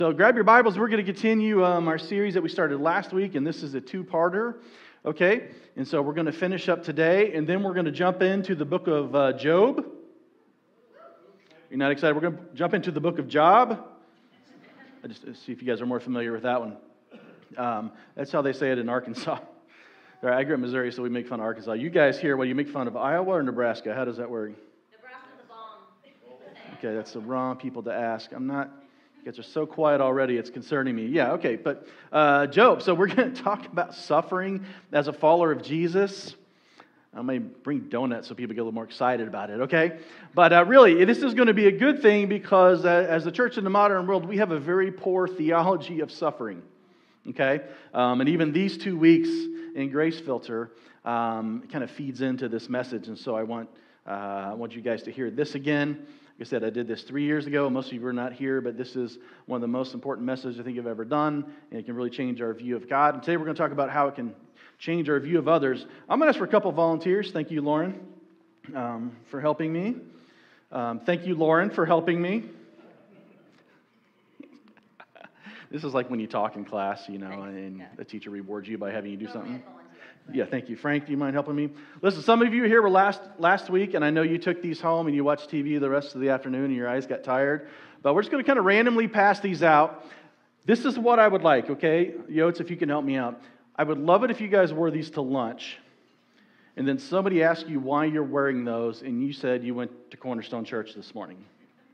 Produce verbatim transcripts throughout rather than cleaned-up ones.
So grab your Bibles. We're going to continue um, our series that we started last week, and this is a two-parter, okay? And so we're going to finish up today, and then we're going to jump into the book of uh, Job. You're not excited? We're going to jump into the book of Job. I just uh, see if you guys are more familiar with that one. Um, that's how they say it in Arkansas. All right, I grew up in Missouri, so we make fun of Arkansas. You guys here, what do you make fun of, Iowa or Nebraska? How does that work? Nebraska's the bomb. Okay, that's the wrong people to ask. I'm not... You guys are so quiet already, it's concerning me. Yeah, okay, but uh, Job. So we're going to talk about suffering as a follower of Jesus. I may bring donuts so people get a little more excited about it, okay? But uh, really, this is going to be a good thing because uh, as the church in the modern world, we have a very poor theology of suffering, okay? Um, and even these two weeks in Grace Filter um, kind of feeds into this message. And so I want, uh, I want you guys to hear this again. Like I said, I did this three years ago. Most of you were not here, but this is one of the most important messages I think I've ever done, and it can really change our view of God. And today we're going to talk about how it can change our view of others. I'm going to ask for a couple of volunteers. Thank you, Lauren, um, for helping me. Um, thank you, Lauren, for helping me. This is like when you talk in class, you know, and the teacher rewards you by having you do something. Yeah, thank you. Frank, do you mind helping me? Listen, some of you here were last last week, and I know you took these home and you watched T V the rest of the afternoon and your eyes got tired. But we're just going to kind of randomly pass these out. This is what I would like, okay? Yotes, if you can help me out. I would love it if you guys wore these to lunch, and then somebody asked you why you're wearing those, and you said you went to Cornerstone Church this morning.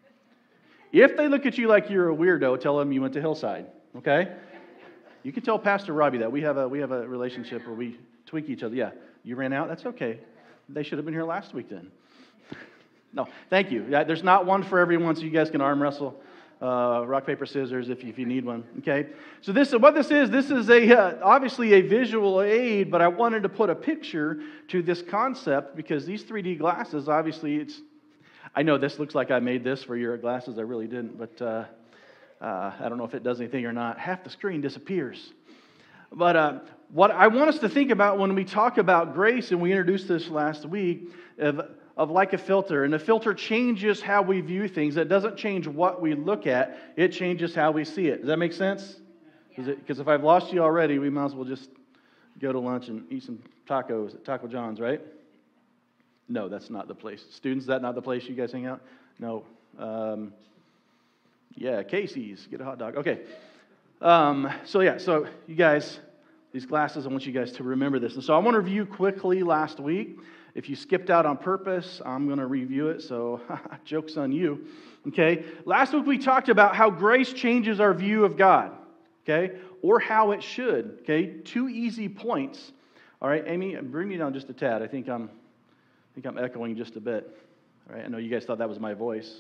If they look at you like you're a weirdo, tell them you went to Hillside, okay? You can tell Pastor Robbie that. We have a we have a relationship where we tweak each other. Yeah, you ran out? That's okay. They should have been here last week then. No, thank you. Yeah, there's not one for everyone, so you guys can arm wrestle. Uh, rock, paper, scissors if you, if you need one. Okay? So this what this is, this is a uh, obviously a visual aid, but I wanted to put a picture to this concept because these three D glasses, obviously, it's... I know this looks like I made this for your glasses. I really didn't, but uh, uh, I don't know if it does anything or not. Half the screen disappears. But uh, what I want us to think about when we talk about grace, and we introduced this last week, of, of like a filter. And a filter changes how we view things. It doesn't change what we look at. It changes how we see it. Does that make sense? Because if I've lost you already, we might as well just go to lunch and eat some tacos at Taco John's, right? No, that's not the place. Students, is that not the place you guys hang out? No. Um, yeah, Casey's. Get a hot dog. Okay. Um, so yeah, so you guys, these glasses, I want you guys to remember this. And so I want to review quickly last week. If you skipped out on purpose, I'm going to review it, so joke's on you. Okay? Last week we talked about how grace changes our view of God. Okay? Or how it should. Okay? Two easy points. All right, Amy, bring me down just a tad. I think I'm, I think I'm echoing just a bit. All right? I know you guys thought that was my voice.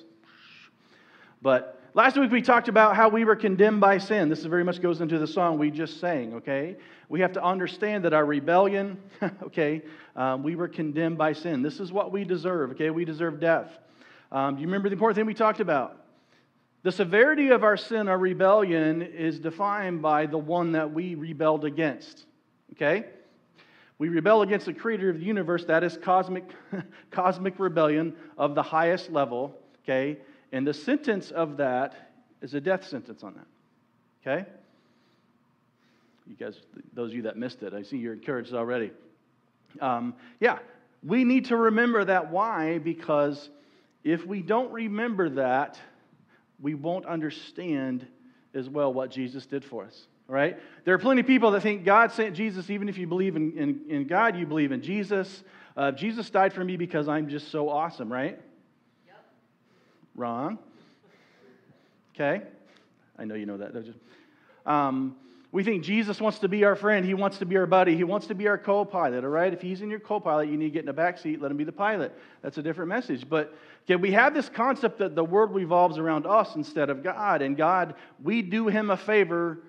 But last week we talked about how we were condemned by sin. This very much goes into the song we just sang, okay? We have to understand that our rebellion, okay, um, we were condemned by sin. This is what we deserve, okay? We deserve death. Um, do you remember the important thing we talked about? The severity of our sin, our rebellion, is defined by the one that we rebelled against, okay? We rebel against the creator of the universe. That is cosmic, cosmic rebellion of the highest level, okay? And the sentence of that is a death sentence on that. Okay? You guys, those of you that missed it, I see you're encouraged already. Um, yeah, we need to remember that. Why? Because if we don't remember that, we won't understand as well what Jesus did for us. All right? There are plenty of people that think God sent Jesus. Even if you believe in, in, in God, you believe in Jesus. Uh, Jesus died for me because I'm just so awesome, right? Wrong. Okay? I know you know that, don't you? Um, we think Jesus wants to be our friend. He wants to be our buddy. He wants to be our co-pilot, all right? If he's in your co-pilot, you need to get in the back seat, let him be the pilot. That's a different message. But okay, we have this concept that the world revolves around us instead of God. And God, we do him a favor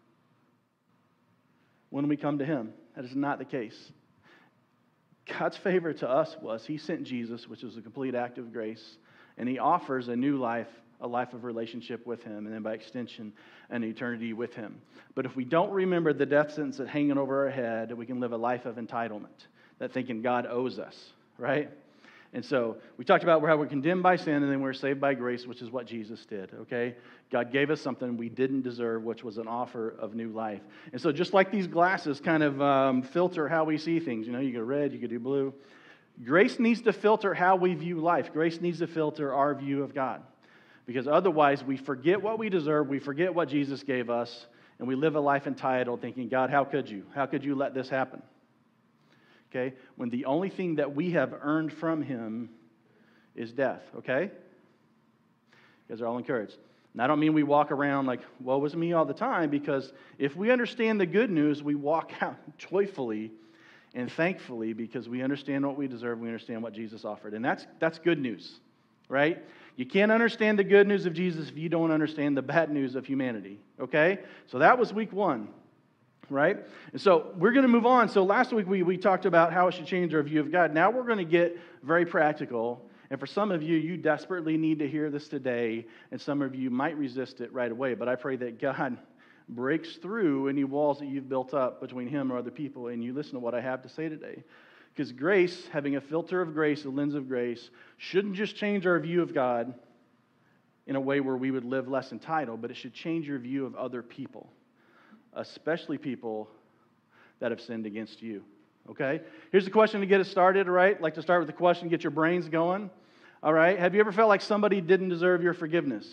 when we come to him. That is not the case. God's favor to us was he sent Jesus, which was a complete act of grace. And he offers a new life, a life of relationship with him, and then by extension, an eternity with him. But if we don't remember the death sentence that's hanging over our head, we can live a life of entitlement, that thinking God owes us, right? And so we talked about how we're condemned by sin and then we're saved by grace, which is what Jesus did, okay? God gave us something we didn't deserve, which was an offer of new life. And so just like these glasses kind of um, filter how we see things, you know, you go red, you could do blue. Grace needs to filter how we view life. Grace needs to filter our view of God. Because otherwise we forget what we deserve, we forget what Jesus gave us, and we live a life entitled thinking, God, how could you? How could you let this happen? Okay? When the only thing that we have earned from Him is death, okay? You guys are all encouraged. And I don't mean we walk around like, woe is me all the time, because if we understand the good news, we walk out joyfully and thankfully because we understand what we deserve, we understand what Jesus offered. And that's that's good news, right? You can't understand the good news of Jesus if you don't understand the bad news of humanity, okay? So that was week one. Right? And so we're going to move on. So last week we, we talked about how it should change our view of God. Now we're going to get very practical. And for some of you, you desperately need to hear this today. And some of you might resist it right away. But I pray that God breaks through any walls that you've built up between Him or other people. And you listen to what I have to say today. Because grace, having a filter of grace, a lens of grace, shouldn't just change our view of God in a way where we would live less entitled. But it should change your view of other people. Especially people that have sinned against you. Okay? Here's the question to get us started, all right? I'd like to start with the question, get your brains going. All right? Have you ever felt like somebody didn't deserve your forgiveness?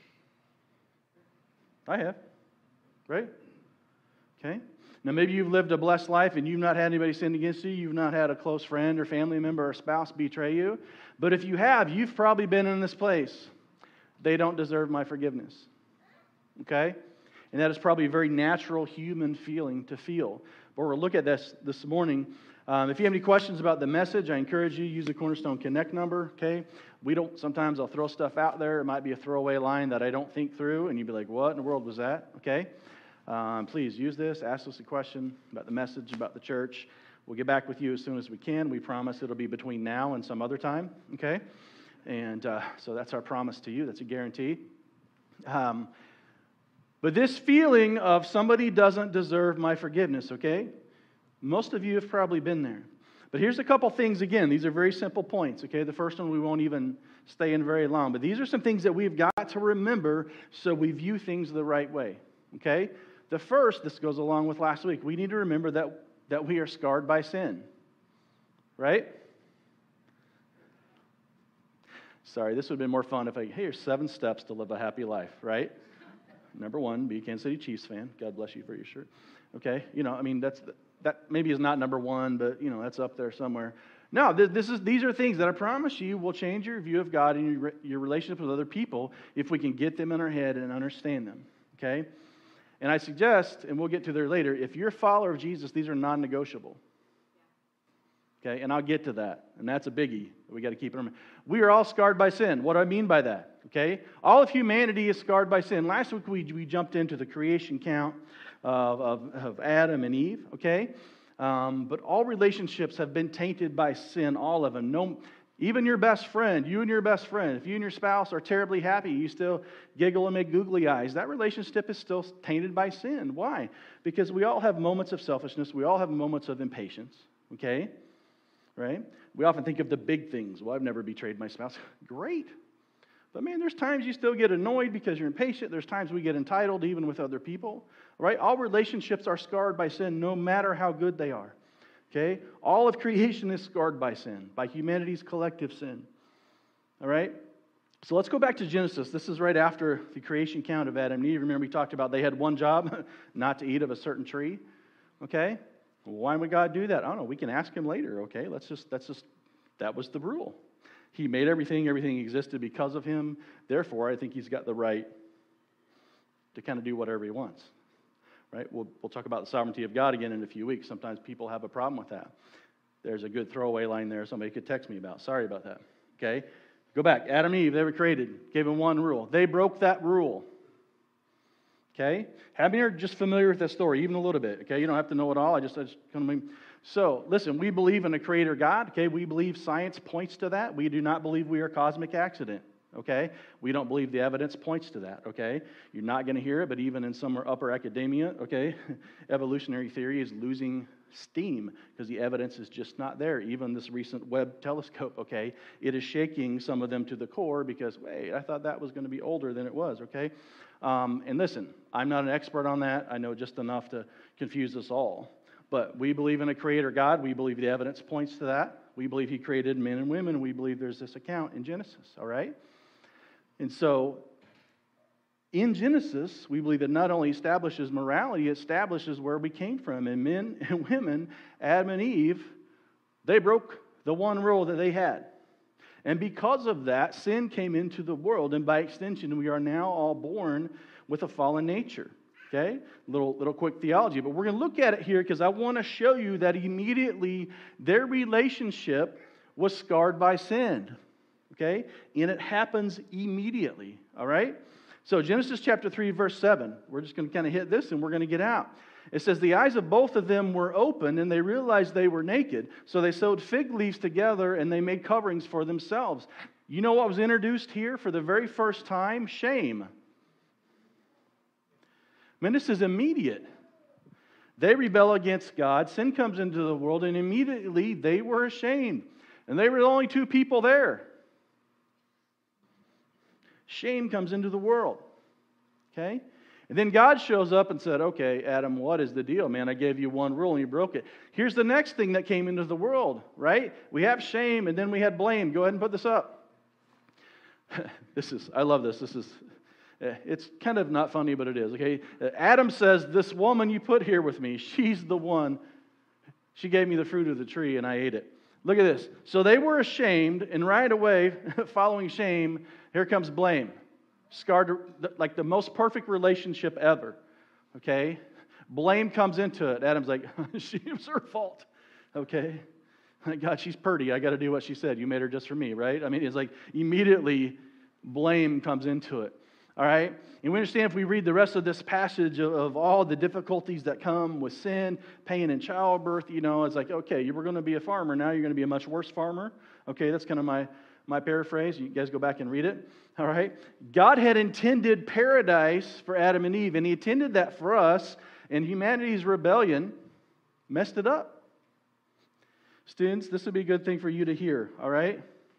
I have. Right? Okay? Now, maybe you've lived a blessed life and you've not had anybody sin against you. You've not had a close friend or family member or spouse betray you. But if you have, you've probably been in this place. They don't deserve my forgiveness. Okay? And that is probably a very natural human feeling to feel. But we'll look at this this morning. Um, if you have any questions about the message, I encourage you to use the Cornerstone Connect number, okay? We don't, sometimes I'll throw stuff out there. It might be a throwaway line that I don't think through, and you'd be like, what in the world was that, okay? Um, please use this. Ask us a question about the message, about the church. We'll get back with you as soon as we can. We promise it'll be between now and some other time, okay? And uh, so that's our promise to you. That's a guarantee. Um But this feeling of somebody doesn't deserve my forgiveness, okay? Most of you have probably been there. But here's a couple things again. These are very simple points, okay? The first one we won't even stay in very long. But these are some things that we've got to remember so we view things the right way, okay? The first, this goes along with last week, we need to remember that, that we are scarred by sin, right? Sorry, this would have been more fun if I, hey, here's seven steps to live a happy life, right? Number one, be a Kansas City Chiefs fan. God bless you for your shirt. Okay, you know, I mean, that's that maybe is not number one, but you know, that's up there somewhere. No, this is these are things that I promise you will change your view of God and your your relationship with other people if we can get them in our head and understand them. Okay, and I suggest, and we'll get to there later, if you're a follower of Jesus, these are non-negotiable. Okay, and I'll get to that, and that's a biggie that we got to keep in mind. We are all scarred by sin. What do I mean by that? Okay, all of humanity is scarred by sin. Last week we, we jumped into the creation count of, of, of Adam and Eve, okay? Um, but all relationships have been tainted by sin, all of them. No, even your best friend, you and your best friend, if you and your spouse are terribly happy, you still giggle and make googly eyes, that relationship is still tainted by sin. Why? Because we all have moments of selfishness. We all have moments of impatience, okay? Right? We often think of the big things. Well, I've never betrayed my spouse. Great. But man, there's times you still get annoyed because you're impatient. There's times we get entitled even with other people. Right? All relationships are scarred by sin no matter how good they are. Okay? All of creation is scarred by sin, by humanity's collective sin. All right? So let's go back to Genesis. This is right after the creation count of Adam and Eve. Remember we talked about they had one job, not to eat of a certain tree. Okay? Why would God do that? I don't know. We can ask Him later. Okay? Let's just, that's just, that was the rule. He made everything. Everything existed because of Him. Therefore, I think He's got the right to kind of do whatever He wants. Right? We'll, we'll talk about the sovereignty of God again in a few weeks. Sometimes people have a problem with that. There's a good throwaway line there somebody could text me about. Sorry about that. Okay? Go back. Adam and Eve, they were created. Gave them one rule. They broke that rule. Okay? How many are just familiar with that story, even a little bit? Okay? You don't have to know it all. I just, I just kind of... So, listen, we believe in a creator God. Okay? We believe science points to that. We do not believe we are a cosmic accident. okay? We don't believe the evidence points to that, okay? You're not going to hear it, but even in some upper academia, okay, evolutionary theory is losing steam because the evidence is just not there. Even this recent Webb telescope, okay, it is shaking some of them to the core because, wait, I thought that was going to be older than it was, okay? Um, and listen, I'm not an expert on that. I know just enough to confuse us all. But we believe in a creator God. We believe the evidence points to that. We believe he created men and women. We believe there's this account in Genesis, all right? And so, in Genesis, we believe it not only establishes morality, it establishes where we came from. And men and women, Adam and Eve, they broke the one rule that they had. And because of that, sin came into the world. And by extension, we are now all born with a fallen nature. Okay? Little, little quick theology. But we're going to look at it here because I want to show you that immediately their relationship was scarred by sin. Okay? And it happens immediately. All right? So Genesis chapter three, verse seven. We're just going to kind of hit this and we're going to get out. It says, the eyes of both of them were open and they realized they were naked. So they sewed fig leaves together and they made coverings for themselves. You know what was introduced here for the very first time? Shame. I mean, this is immediate. They rebel against God. Sin comes into the world and immediately they were ashamed. And they were the only two people there. Shame comes into the world. Okay? And then God shows up and said, okay, Adam, what is the deal, man? I gave you one rule and you broke it. Here's the next thing that came into the world, right? We have shame and then we had blame. Go ahead and put this up. This is, I love this. This is, it's kind of not funny, but it is, okay? Adam says, this woman you put here with me, she's the one. She gave me the fruit of the tree and I ate it. Look at this. So they were ashamed, and right away, following shame, here comes blame. Scarred, like the most perfect relationship ever. Okay? Blame comes into it. Adam's like, she was her fault. Okay? God, she's pretty. I got to do what she said. You made her just for me, right? I mean, it's like immediately blame comes into it. All right? And we understand if we read the rest of this passage of, of all the difficulties that come with sin, pain, and childbirth, you know, it's like, okay, you were going to be a farmer. Now you're going to be a much worse farmer. Okay, that's kind of my, my paraphrase. You guys go back and read it. All right? God had intended paradise for Adam and Eve, and he intended that for us, and humanity's rebellion messed it up. Students, this would be a good thing for you to hear, all right?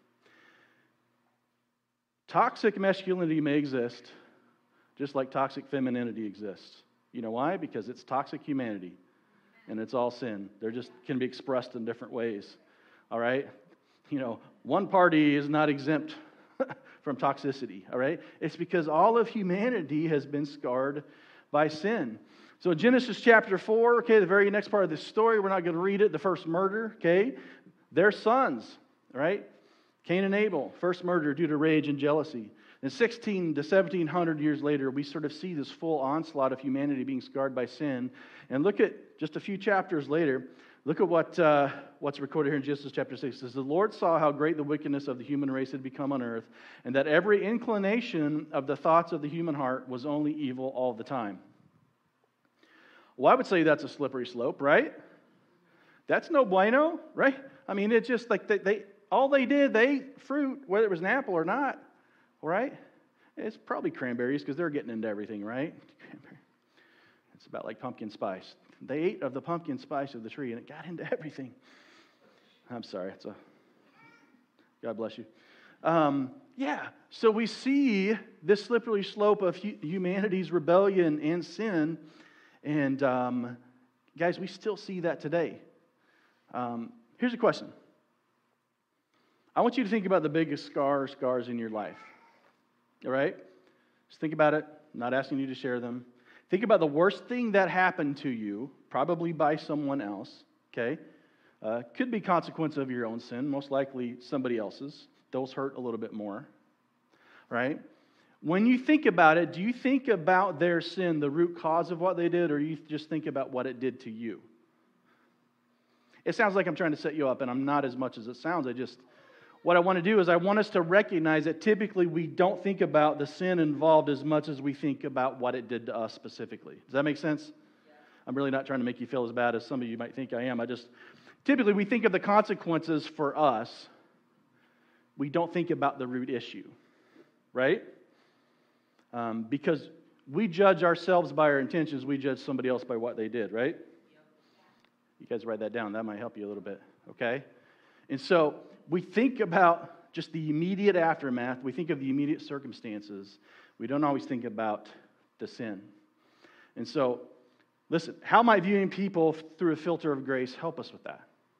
Toxic masculinity may exist, just like toxic femininity exists. You know why? Because it's toxic humanity, and it's all sin. They just can be expressed in different ways, all right? You know, one party is not exempt from toxicity, all right? It's because all of humanity has been scarred by sin. So Genesis chapter four, okay, the very next part of this story, we're not going to read it, the first murder, okay? Their sons, all right? Cain and Abel, first murder due to rage and jealousy. And sixteen to seventeen hundred years later, we sort of see this full onslaught of humanity being scarred by sin. And look at, just a few chapters later, look at what uh, what's recorded here in Genesis chapter six. It says, the Lord saw how great the wickedness of the human race had become on earth, and that every inclination of the thoughts of the human heart was only evil all the time. Well, I would say that's a slippery slope, right? That's no bueno, right? I mean, it's just like they, they all they did, they ate fruit, whether it was an apple or not, right? It's probably cranberries because they're getting into everything, right? It's about like pumpkin spice. They ate of the pumpkin spice of the tree, and it got into everything. I'm sorry. It's a God bless you. Um, yeah, so we see this slippery slope of hu- humanity's rebellion and sin, and um, guys, we still see that today. Um, here's a question. I want you to think about the biggest scar scars in your life. All right? Just think about it. I'm not asking you to share them. Think about the worst thing that happened to you, probably by someone else, okay? Uh, could be consequence of your own sin, most likely somebody else's. Those hurt a little bit more, right? When you think about it, do you think about their sin, the root cause of what they did, or do you just think about what it did to you? It sounds like I'm trying to set you up, and I'm not as much as it sounds. I just, what I want to do is I want us to recognize that typically we don't think about the sin involved as much as we think about what it did to us specifically. Does that make sense? Yeah. I'm really not trying to make you feel as bad as some of you might think I am. I just, typically we think of the consequences for us. We don't think about the root issue. right? Um, because we judge ourselves by our intentions, we judge somebody else by what they did, right? You guys write that down. That might help you a little bit, okay? And so we think about just the immediate aftermath. We think of the immediate circumstances. We don't always think about the sin. And so, listen, how might viewing people through a filter of grace help us with that?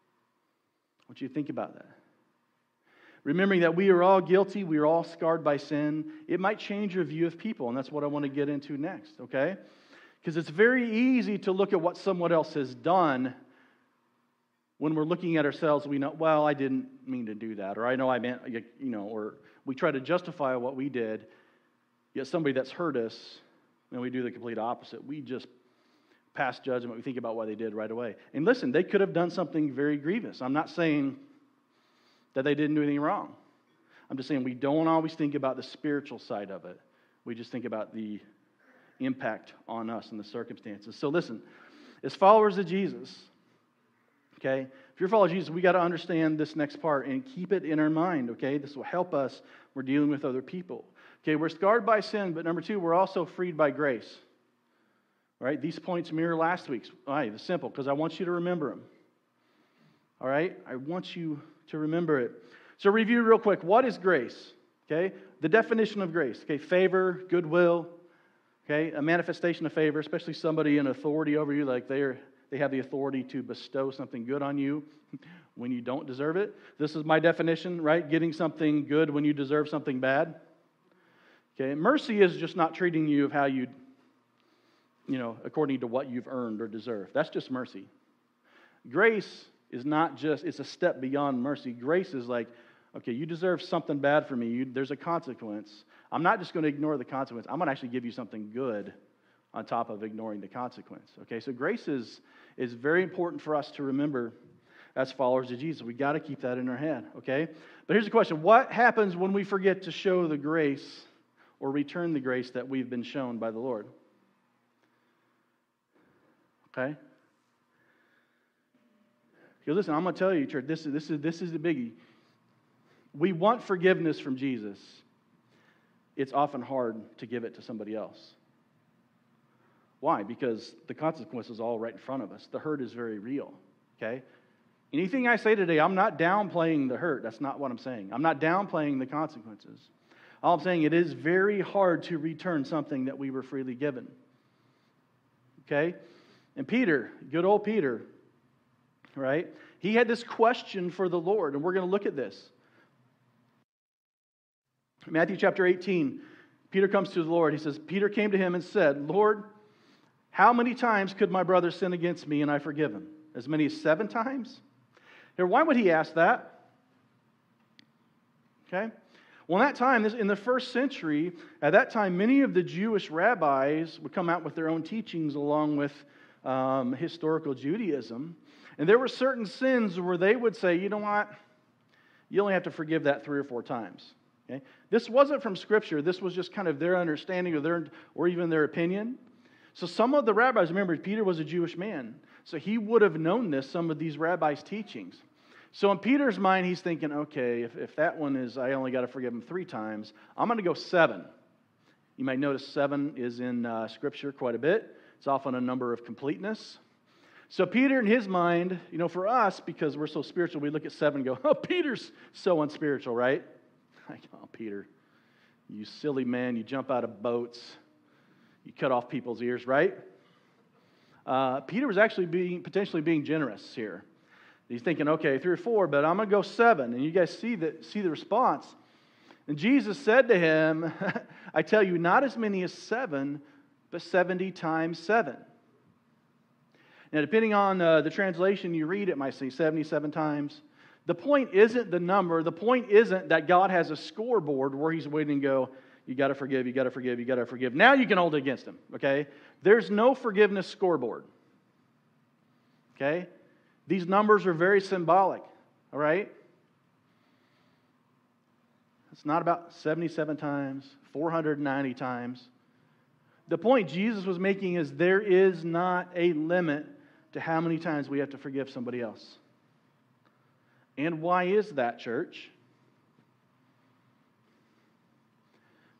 I want you to think about that. Remembering that we are all guilty, we are all scarred by sin, it might change your view of people, and that's what I want to get into next, okay? Because it's very easy to look at what someone else has done when we're looking at ourselves. We know, well, I didn't mean to do that, or I know I meant, you know, or we try to justify what we did, yet somebody that's hurt us, and we do the complete opposite. We just pass judgment, we think about what they did right away. And listen, they could have done something very grievous. I'm not saying that they didn't do anything wrong. I'm just saying we don't always think about the spiritual side of it. We just think about the impact on us and the circumstances. So listen, as followers of Jesus, okay, if you're a follower of Jesus, we got to understand this next part and keep it in our mind, okay? This will help us. We're dealing with other people. Okay, we're scarred by sin, but number two, we're also freed by grace. All right, these points mirror last week's. All right, it's simple, because I want you to remember them. All right, I want you to remember it. So review real quick. What is grace? Okay, the definition of grace. Okay, favor, goodwill. Okay, a manifestation of favor, especially somebody in authority over you, like they're they have the authority to bestow something good on you when you don't deserve it. This is my definition, right? Getting something good when you deserve something bad. Okay, mercy is just not treating you of how you, you know, according to what you've earned or deserved. That's just mercy. Grace is not just, it's a step beyond mercy. Grace is like, okay, you deserve something bad from me. You, there's a consequence. I'm not just going to ignore the consequence. I'm going to actually give you something good on top of ignoring the consequence. Okay, so grace is, is very important for us to remember as followers of Jesus. We got to keep that in our head, okay? But here's the question. What happens when we forget to show the grace or return the grace that we've been shown by the Lord? Okay? Okay, listen, I'm going to tell you, church, this is, this is, this is the biggie. We want forgiveness from Jesus. It's often hard to give it to somebody else. Why? Because the consequence is all right in front of us. The hurt is very real, okay? Anything I say today, I'm not downplaying the hurt. That's not what I'm saying. I'm not downplaying the consequences. All I'm saying, it is very hard to return something that we were freely given. Okay? And Peter, good old Peter, right? He had this question for the Lord, and we're going to look at this. Matthew chapter eighteen, Peter comes to the Lord. He says, Peter came to him and said, Lord, how many times could my brother sin against me and I forgive him? As many as seven times? Here, why would he ask that? Okay? Well, in that time, in the first century, at that time, many of the Jewish rabbis would come out with their own teachings along with um, historical Judaism. And there were certain sins where they would say, you know what? You only have to forgive that three or four times. Okay? This wasn't from Scripture. This was just kind of their understanding or their, or even their opinion. So some of the rabbis, remember, Peter was a Jewish man. So he would have known this, some of these rabbis' teachings. So in Peter's mind, he's thinking, okay, if, if that one is, I only got to forgive him three times, I'm going to go seven. You might notice seven is in uh, Scripture quite a bit. It's often a number of completeness. So Peter, in his mind, you know, for us, because we're so spiritual, we look at seven and go, oh, Peter's so unspiritual, right? Like, oh, Peter, you silly man, you jump out of boats, you cut off people's ears, right? Uh, Peter was actually being potentially being generous here. He's thinking, okay, three or four, but I'm going to go seven. And you guys see the, see the response. And Jesus said to him, I tell you, not as many as seven, but seventy times seven. Now, depending on uh, the translation you read, it might say seventy-seven times. The point isn't the number. The point isn't that God has a scoreboard where he's waiting to go, you got to forgive, you got to forgive, you got to forgive. Now you can hold it against him, okay? There's no forgiveness scoreboard, okay? These numbers are very symbolic, all right? It's not about seventy-seven times, four hundred ninety times. The point Jesus was making is there is not a limit to how many times we have to forgive somebody else. And why is that, church?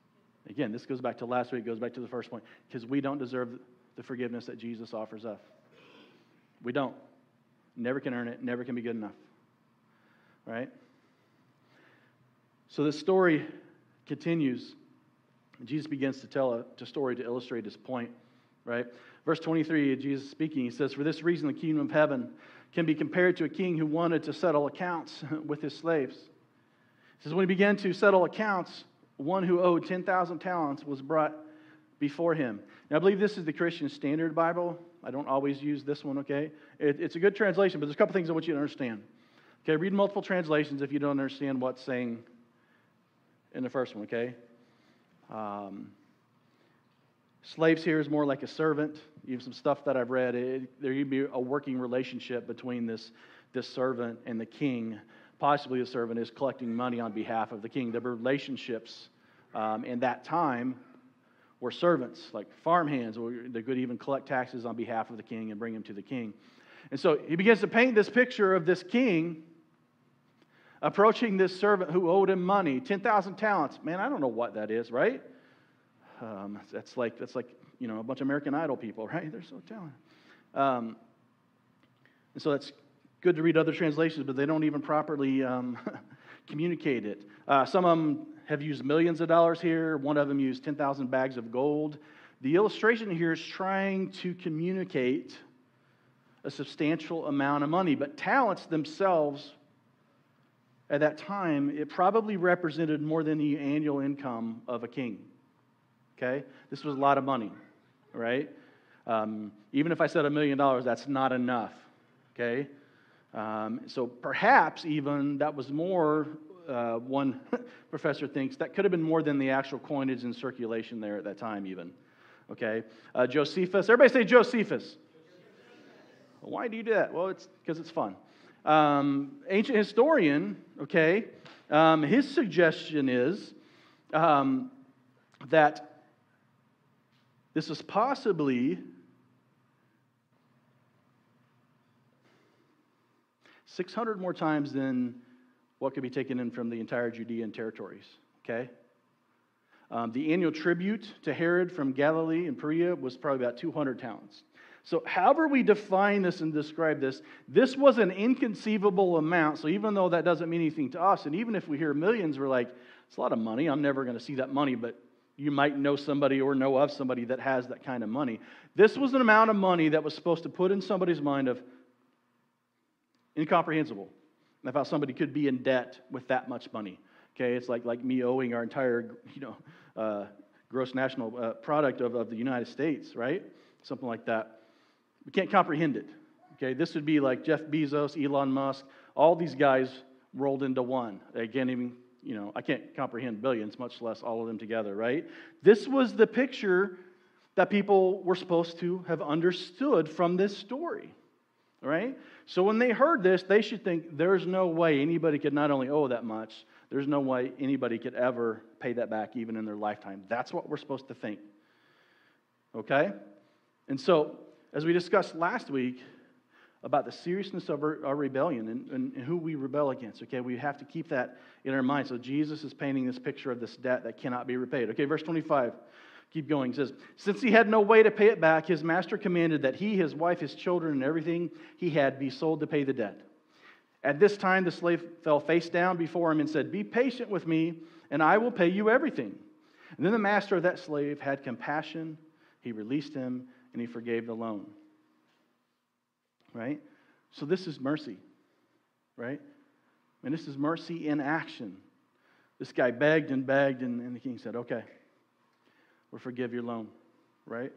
Again, this goes back to last week, goes back to the first point, because we don't deserve the forgiveness that Jesus offers us. We don't. Never can earn it, never can be good enough. Right? So this story continues. Jesus begins to tell a, a story to illustrate his point. Right? Verse twenty-three, Jesus speaking, he says, "For this reason the kingdom of heaven can be compared to a king who wanted to settle accounts with his slaves." He says, when he began to settle accounts, one who owed ten thousand talents was brought before him. Now, I believe this is the Christian Standard Bible. I don't always use this one, okay? It, it's a good translation, but there's a couple things I want you to understand. Okay, read multiple translations if you don't understand what's saying in the first one, okay? Um, slaves here is more like a servant. Even some stuff that I've read, it, there would be a working relationship between this, this servant and the king. Possibly the servant is collecting money on behalf of the king. The relationships um, in that time were servants, like farmhands. They could even collect taxes on behalf of the king and bring them to the king. And so he begins to paint this picture of this king approaching this servant who owed him money, ten thousand talents. Man, I don't know what that is, right? Um, that's like, that's like, you know, a bunch of American Idol people, right? They're so talented. Um, and so that's good to read other translations, but they don't even properly um, communicate it. Uh, some of them have used millions of dollars here. One of them used ten thousand bags of gold. The illustration here is trying to communicate a substantial amount of money, but talents themselves at that time, it probably represented more than the annual income of a king. Okay? This was a lot of money, right? Um, even if I said a million dollars, that's not enough. Okay? Um, so perhaps even that was more, uh, one professor thinks, that could have been more than the actual coinage in circulation there at that time even. Okay? Uh, Josephus. Everybody say Josephus. Why do you do that? Well, it's because it's fun. Um, ancient historian, okay, um, his suggestion is um, that this was possibly six hundred more times than what could be taken in from the entire Judean territories, okay? Um, the annual tribute to Herod from Galilee and Perea was probably about two hundred talents. So however we define this and describe this, this was an inconceivable amount. So even though that doesn't mean anything to us, and even if we hear millions, we're like, it's a lot of money. I'm never going to see that money, but you might know somebody or know of somebody that has that kind of money. This was an amount of money that was supposed to put in somebody's mind of incomprehensible. And about somebody could be in debt with that much money. Okay, it's like, like me owing our entire, you know, uh, gross national uh, product of, of the United States, right? Something like that. We can't comprehend it. Okay, this would be like Jeff Bezos, Elon Musk, all these guys rolled into one. They can't even, you know, I can't comprehend billions, much less all of them together, right? This was the picture that people were supposed to have understood from this story, right? So when they heard this, they should think there's no way anybody could not only owe that much, there's no way anybody could ever pay that back even in their lifetime. That's what we're supposed to think. Okay? And so, as we discussed last week about the seriousness of our, our rebellion and, and, and who we rebel against, okay, we have to keep that in our mind. So Jesus is painting this picture of this debt that cannot be repaid. Okay, verse twenty-five, keep going. It says, since he had no way to pay it back, his master commanded that he, his wife, his children, and everything he had be sold to pay the debt. At this time, the slave fell face down before him and said, be patient with me, and I will pay you everything. And then the master of that slave had compassion. He released him, and he forgave the loan. Right? So this is mercy. Right? And this is mercy in action. This guy begged and begged, and, and the king said, okay, we'll forgive your loan. Right?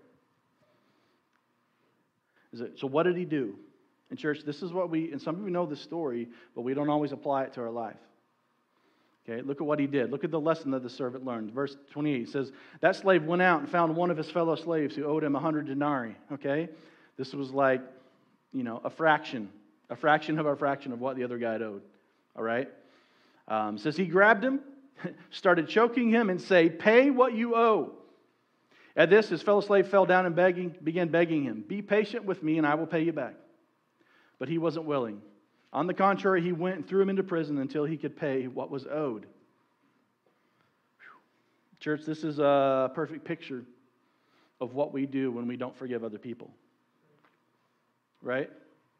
Is it, so what did he do? In church, this is what we, and some of you know the story, but we don't always apply it to our life. Okay, look at what he did. Look at the lesson that the servant learned. Verse twenty-eight says, that slave went out and found one of his fellow slaves who owed him a hundred denarii. Okay, this was like, you know, a fraction, a fraction of a fraction of what the other guy had owed. All right, um, says he grabbed him, started choking him, and say, pay what you owe. At this, his fellow slave fell down and begging, began begging him, be patient with me, and I will pay you back. But he wasn't willing. On the contrary, he went and threw him into prison until he could pay what was owed. Church, this is a perfect picture of what we do when we don't forgive other people. Right?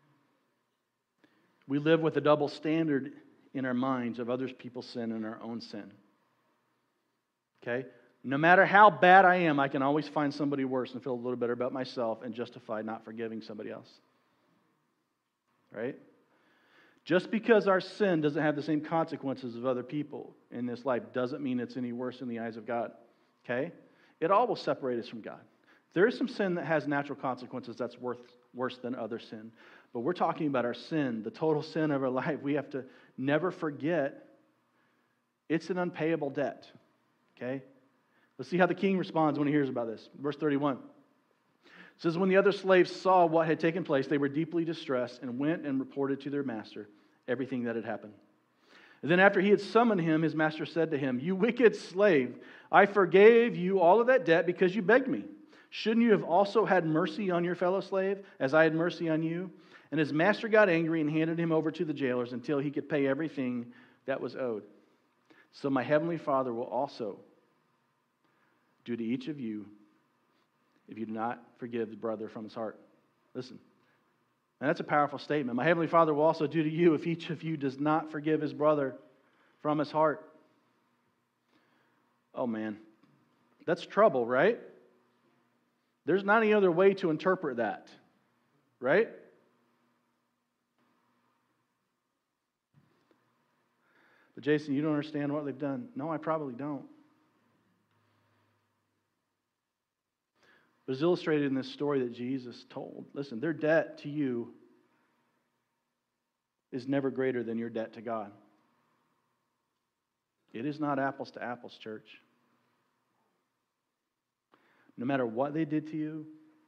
We live with a double standard in our minds of others people's sin and our own sin. Okay? No matter how bad I am, I can always find somebody worse and feel a little better about myself and justify not forgiving somebody else. Right? Just because our sin doesn't have the same consequences of other people in this life doesn't mean it's any worse in the eyes of God. Okay? It all will separate us from God. There is some sin that has natural consequences that's worth, worse than other sin. But we're talking about our sin, the total sin of our life. We have to never forget it's an unpayable debt. Okay? Let's see how the king responds when he hears about this. Verse thirty-one. It says, when the other slaves saw what had taken place, they were deeply distressed and went and reported to their master everything that had happened. And then after he had summoned him, his master said to him, you wicked slave, I forgave you all of that debt because you begged me. Shouldn't you have also had mercy on your fellow slave as I had mercy on you? And his master got angry and handed him over to the jailers until he could pay everything that was owed. So my heavenly Father will also do to each of you if you do not forgive the brother from his heart. Listen, and that's a powerful statement. My heavenly Father will also do to you if each of you does not forgive his brother from his heart. Oh man, that's trouble, right? There's not any other way to interpret that, right? But Jason, you don't understand what they've done. No, I probably don't. But it's illustrated in this story that Jesus told. Listen, their debt to you is never greater than your debt to God. It is not apples to apples, church. No matter what they did to you,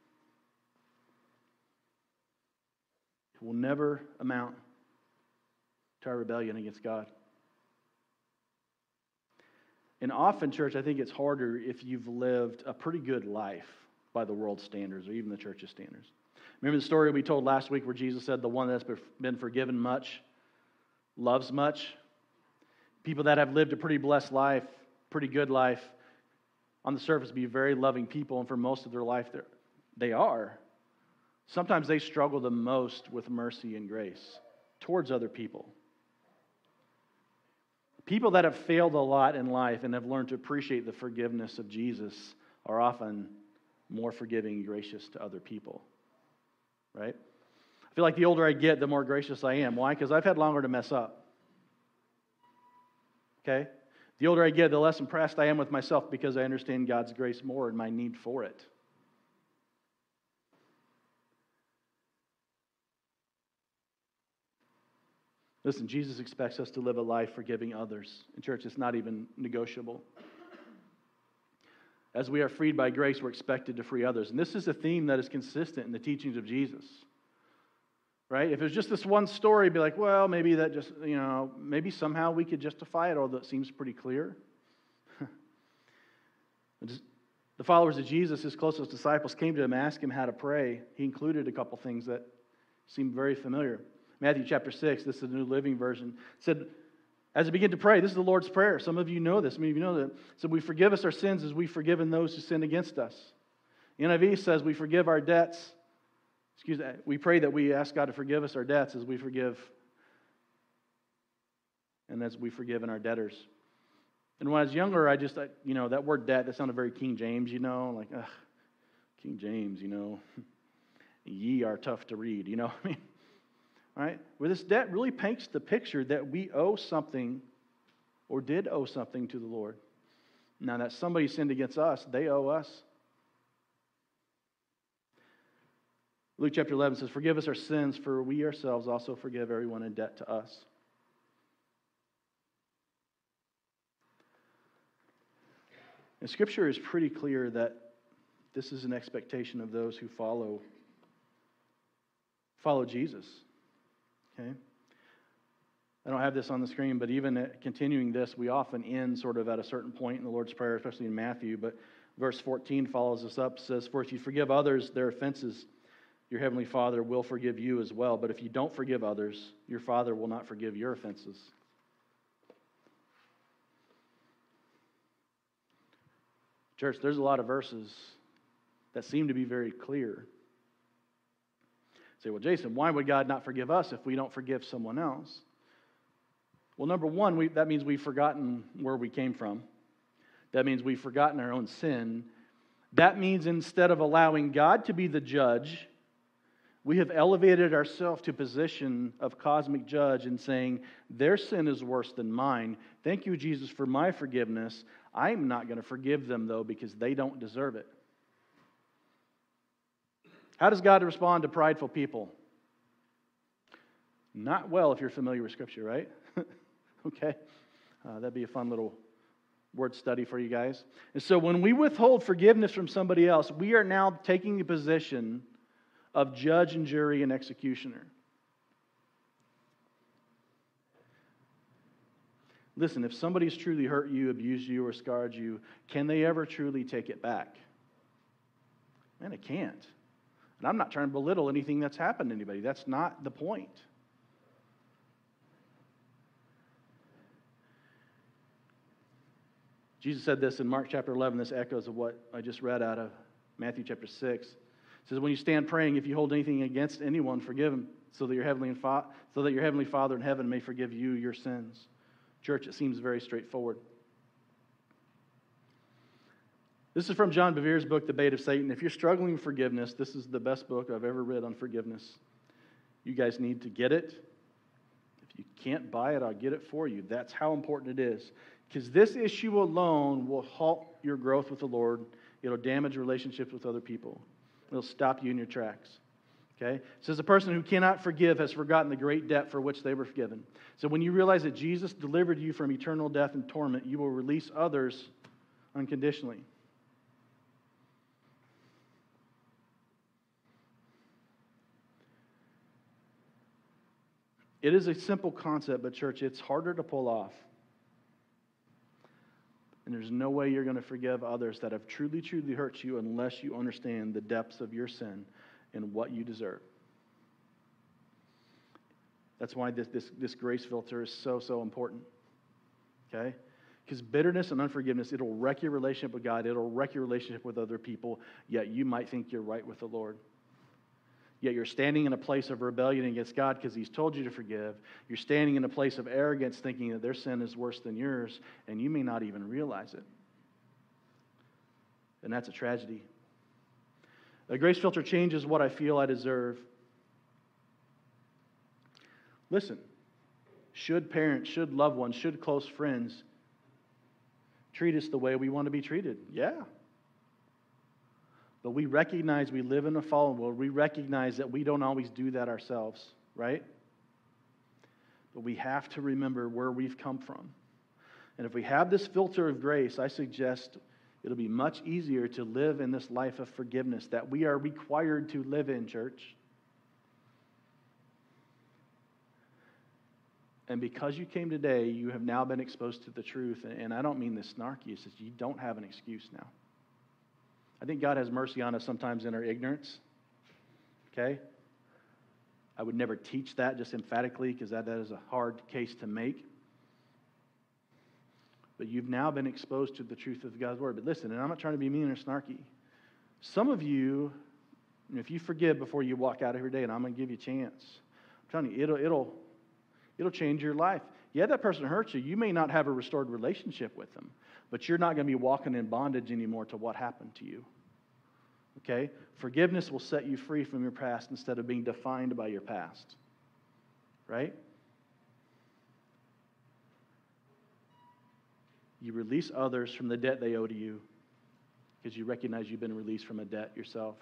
it will never amount to our rebellion against God. And often, church, I think it's harder if you've lived a pretty good life by the world's standards or even the church's standards. Remember the story we told last week where Jesus said the one that's been forgiven much loves much? People that have lived a pretty blessed life, pretty good life, on the surface be very loving people, and for most of their life they are. Sometimes they struggle the most with mercy and grace towards other people. People that have failed a lot in life and have learned to appreciate the forgiveness of Jesus are often more forgiving and gracious to other people. Right? I feel like the older I get, the more gracious I am. Why? Because I've had longer to mess up. Okay? The older I get, the less impressed I am with myself because I understand God's grace more and my need for it. Listen, Jesus expects us to live a life forgiving others. In church, it's not even negotiable. As we are freed by grace, we're expected to free others. And this is a theme that is consistent in the teachings of Jesus. Right? If it was just this one story, it'd be like, well, maybe that just, you know, maybe somehow we could justify it, although it seems pretty clear. The followers of Jesus, his closest disciples, came to him, asked him how to pray. He included a couple things that seemed very familiar. Matthew chapter six, this is the New Living Version, said, as they begin to pray, this is the Lord's Prayer. Some of you know this. Many of you know that. It said, we forgive us our sins as we've forgiven those who sin against us. The N I V says we forgive our debts. Excuse me. We pray that we ask God to forgive us our debts as we forgive, and as we forgive in our debtors. And when I was younger, I just, you know, that word debt, that sounded very King James, you know, like, ugh, King James, you know, ye are tough to read, you know what I mean? All right? Where this debt really paints the picture that we owe something or did owe something to the Lord. Now that somebody sinned against us, they owe us. Luke chapter eleven says, forgive us our sins, for we ourselves also forgive everyone in debt to us. And Scripture is pretty clear that this is an expectation of those who follow, follow Jesus. Okay? I don't have this on the screen, but even continuing this, we often end sort of at a certain point in the Lord's Prayer, especially in Matthew. But verse fourteen follows this up, says, for if you forgive others their offenses, your heavenly Father will forgive you as well. But if you don't forgive others, your Father will not forgive your offenses. Church, there's a lot of verses that seem to be very clear. Say, well, Jason, why would God not forgive us if we don't forgive someone else? Well, number one, we, that means we've forgotten where we came from. That means we've forgotten our own sin. That means instead of allowing God to be the judge, we have elevated ourselves to a position of cosmic judge and saying, their sin is worse than mine. Thank you, Jesus, for my forgiveness. I'm not going to forgive them, though, because they don't deserve it. How does God respond to prideful people? Not well if you're familiar with Scripture, right? Okay. Uh, that'd be a fun little word study for you guys. And so when we withhold forgiveness from somebody else, we are now taking a position of judge and jury and executioner. Listen, if somebody's truly hurt you, abused you, or scarred you, can they ever truly take it back? Man, it can't. And I'm not trying to belittle anything that's happened to anybody. That's not the point. Jesus said this in Mark chapter eleven. This echoes of what I just read out of Matthew chapter six. It says, when you stand praying, if you hold anything against anyone, forgive him, so that your heavenly fa- so that your heavenly Father in heaven may forgive you your sins. Church, it seems very straightforward. This is from John Bevere's book, The Bait of Satan. If you're struggling with forgiveness, this is the best book I've ever read on forgiveness. You guys need to get it. If you can't buy it, I'll get it for you. That's how important it is. Because this issue alone will halt your growth with the Lord. It'll damage relationships with other people. It'll stop you in your tracks. Okay? It says, a person who cannot forgive has forgotten the great debt for which they were forgiven. So when you realize that Jesus delivered you from eternal death and torment, you will release others unconditionally. It is a simple concept, but church, it's harder to pull off. And there's no way you're going to forgive others that have truly, truly hurt you unless you understand the depths of your sin and what you deserve. That's why this, this, this grace filter is so, so important. Okay? Because bitterness and unforgiveness, it'll wreck your relationship with God. It'll wreck your relationship with other people, yet you might think you're right with the Lord. Yet you're standing in a place of rebellion against God because He's told you to forgive. You're standing in a place of arrogance thinking that their sin is worse than yours, and you may not even realize it. And that's a tragedy. A grace filter changes what I feel I deserve. Listen, should parents, should loved ones, should close friends treat us the way we want to be treated? Yeah. But we recognize we live in a fallen world. We recognize that we don't always do that ourselves, right? But we have to remember where we've come from. And if we have this filter of grace, I suggest it'll be much easier to live in this life of forgiveness that we are required to live in, church. And because you came today, you have now been exposed to the truth. And I don't mean this snarky. It's just you don't have an excuse now. I think God has mercy on us sometimes in our ignorance. Okay? I would never teach that just emphatically because that, that is a hard case to make. But you've now been exposed to the truth of God's Word. But listen, and I'm not trying to be mean or snarky. Some of you, if you forgive before you walk out of here today, and I'm going to give you a chance, I'm telling you, it'll, it'll, it'll change your life. Yeah, that person hurts you. You may not have a restored relationship with them, but you're not going to be walking in bondage anymore to what happened to you. Okay? Forgiveness will set you free from your past instead of being defined by your past. Right? You release others from the debt they owe to you because you recognize you've been released from a debt yourself.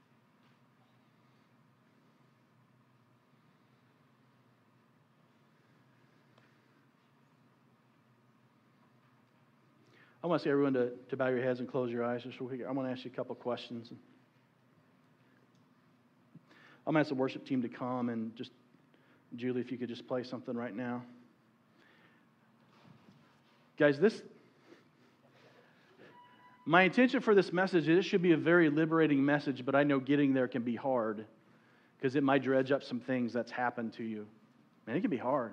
I want to ask everyone to, to bow your heads and close your eyes. Just real quick. I want to ask you a couple questions. I'm going to ask the worship team to come and just, Julie, if you could just play something right now. Guys, this, my intention for this message is it should be a very liberating message, but I know getting there can be hard because it might dredge up some things that's happened to you. Man, it can be hard.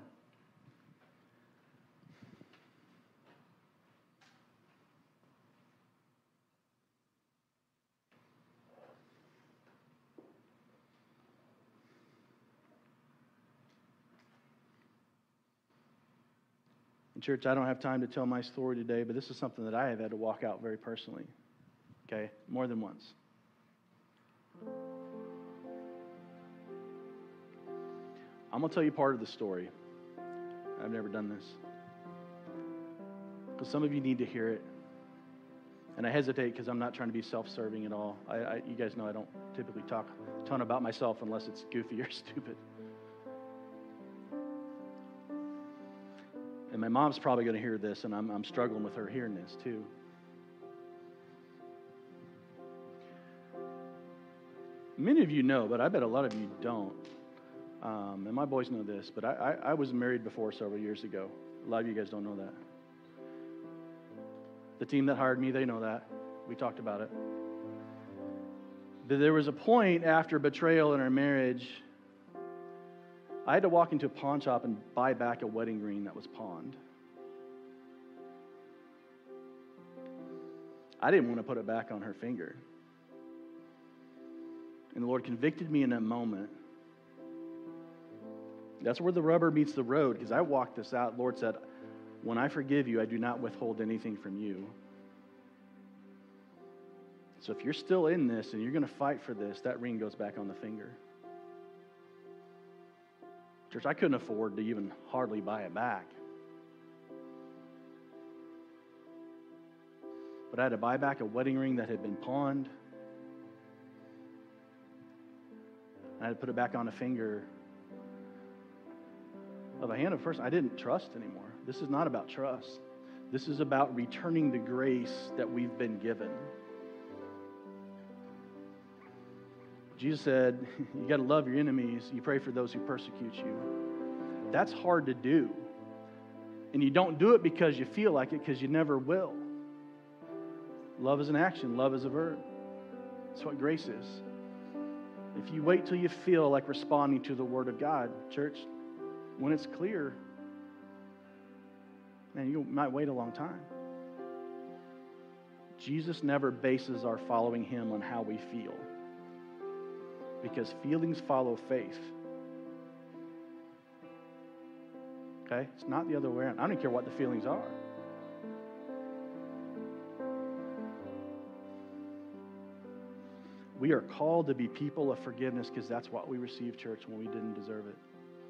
And church, I don't have time to tell my story today, but this is something that I have had to walk out very personally. Okay? More than once. I'm going to tell you part of the story. I've never done this. Because some of you need to hear it. And I hesitate because I'm not trying to be self-serving at all. I, I, you guys know I don't typically talk a ton about myself unless it's goofy or stupid. And my mom's probably going to hear this, and I'm, I'm struggling with her hearing this too. Many of you know, but I bet a lot of you don't. Um, and my boys know this, but I, I, I was married before several years ago. A lot of you guys don't know that. The team that hired me, they know that. We talked about it. But there was a point after betrayal in our marriage, I had to walk into a pawn shop and buy back a wedding ring that was pawned. I didn't want to put it back on her finger. And the Lord convicted me in that moment. That's where the rubber meets the road, because I walked this out. The Lord said, when I forgive you, I do not withhold anything from you. So if you're still in this and you're going to fight for this, that ring goes back on the finger. Church, I couldn't afford to even hardly buy it back. But I had to buy back a wedding ring that had been pawned. I had to put it back on a finger of a hand of a person I didn't trust anymore. This is not about trust. This is about returning the grace that we've been given. Jesus said, you got to love your enemies. You pray for those who persecute you. That's hard to do. And you don't do it because you feel like it, because you never will. Love is an action. Love is a verb. That's what grace is. If you wait till you feel like responding to the Word of God, church, when it's clear, man, you might wait a long time. Jesus never bases our following Him on how we feel, because feelings follow faith. Okay? It's not the other way around. I don't care what the feelings are. We are called to be people of forgiveness because that's what we received, church, when we didn't deserve it.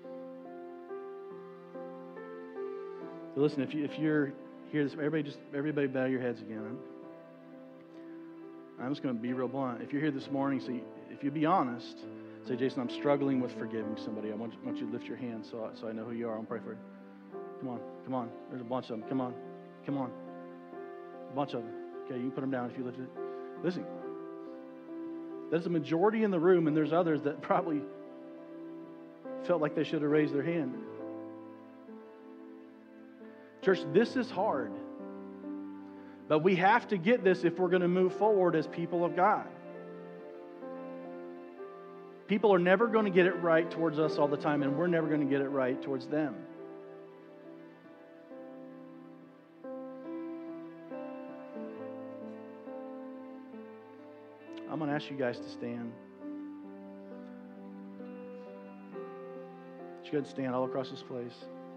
So listen, if, you, if you're here, this, everybody just everybody bow your heads again. I'm just going to be real blunt. If you're here this morning, so you, if you be honest, say, Jason, I'm struggling with forgiving somebody. I want you, want you to lift your hand so, so I know who you are. I'll pray for you. Come on, come on. There's a bunch of them. Come on, come on. A bunch of them. Okay, you can put them down if you lift it. Listen, there's a majority in the room, and there's others that probably felt like they should have raised their hand. Church, this is hard. But we have to get this if we're going to move forward as people of God. People are never going to get it right towards us all the time, and we're never going to get it right towards them. I'm going to ask you guys to stand. You should stand all across this place.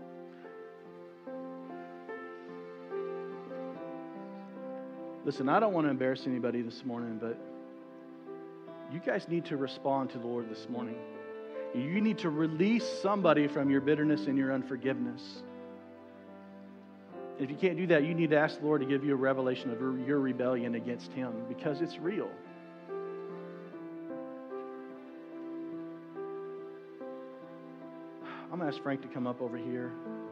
Listen, I don't want to embarrass anybody this morning, but you guys need to respond to the Lord this morning. You need to release somebody from your bitterness and your unforgiveness. If you can't do that, you need to ask the Lord to give you a revelation of your rebellion against Him, because it's real. I'm going to ask Frank to come up over here.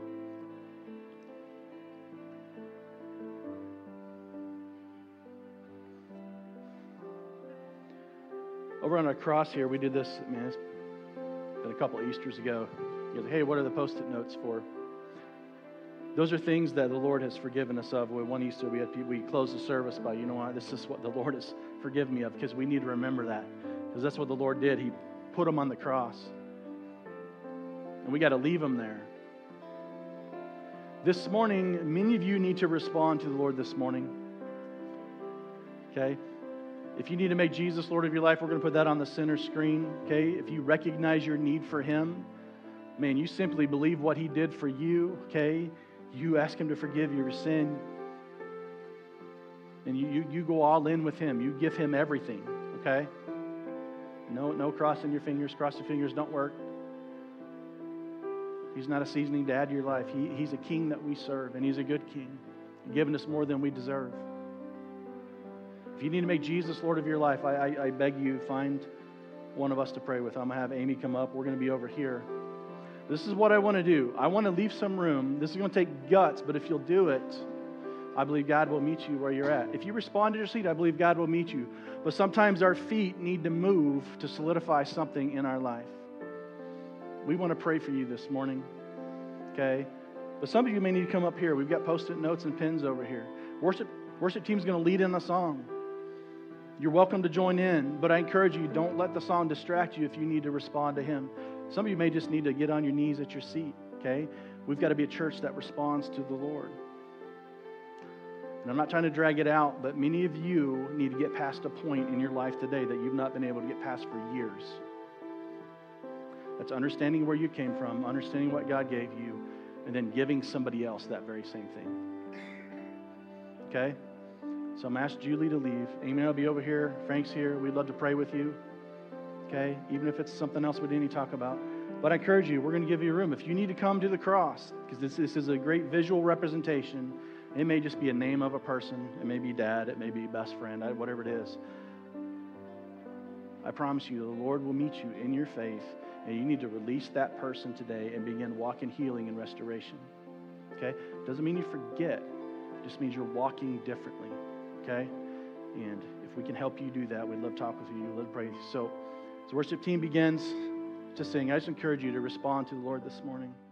Over on our cross here, we did this, man, it's been a couple of Easters ago. He goes, hey, what are the Post-it notes for? Those are things that the Lord has forgiven us of. One Easter, we had people, we closed the service by, you know what, this is what the Lord has forgiven me of, because we need to remember that. Because that's what the Lord did. He put them on the cross. And we got to leave them there. This morning, many of you need to respond to the Lord this morning. Okay? If you need to make Jesus Lord of your life, we're going to put that on the center screen. Okay? If you recognize your need for Him, man, you simply believe what He did for you. Okay? You ask Him to forgive your sin. And you, you, you go all in with Him. You give Him everything, okay? No, no crossing your fingers. Crossing fingers don't work. He's not a seasoning to add to your life. He, he's a king that we serve, and He's a good king, giving us more than we deserve. If you need to make Jesus Lord of your life, I, I, I beg you, find one of us to pray with. I'm going to have Amy come up. We're going to be over here. This is what I want to do. I want to leave some room. This is going to take guts, but if you'll do it, I believe God will meet you where you're at. If you respond to your seat, I believe God will meet you. But sometimes our feet need to move to solidify something in our life. We want to pray for you this morning, okay? But some of you may need to come up here. We've got Post-it notes and pens over here. Worship, worship team's going to lead in a song. You're welcome to join in, but I encourage you, don't let the song distract you if you need to respond to Him. Some of you may just need to get on your knees at your seat, okay? We've got to be a church that responds to the Lord. And I'm not trying to drag it out, but many of you need to get past a point in your life today that you've not been able to get past for years. That's understanding where you came from, understanding what God gave you, and then giving somebody else that very same thing. Okay? So I'm going to ask Julie to leave. Amy will be over here. Frank's here. We'd love to pray with you. Okay? Even if it's something else we didn't talk about. But I encourage you, we're going to give you room. If you need to come to the cross, because this, this is a great visual representation. It may just be a name of a person. It may be dad. It may be best friend. Whatever it is. I promise you, the Lord will meet you in your faith. And you need to release that person today and begin walking healing and restoration. Okay? Doesn't mean you forget. It just means you're walking differently. Okay? And if we can help you do that, we'd love to talk with you. We'd love to pray with you. So, as the worship team begins to sing, I just encourage you to respond to the Lord this morning.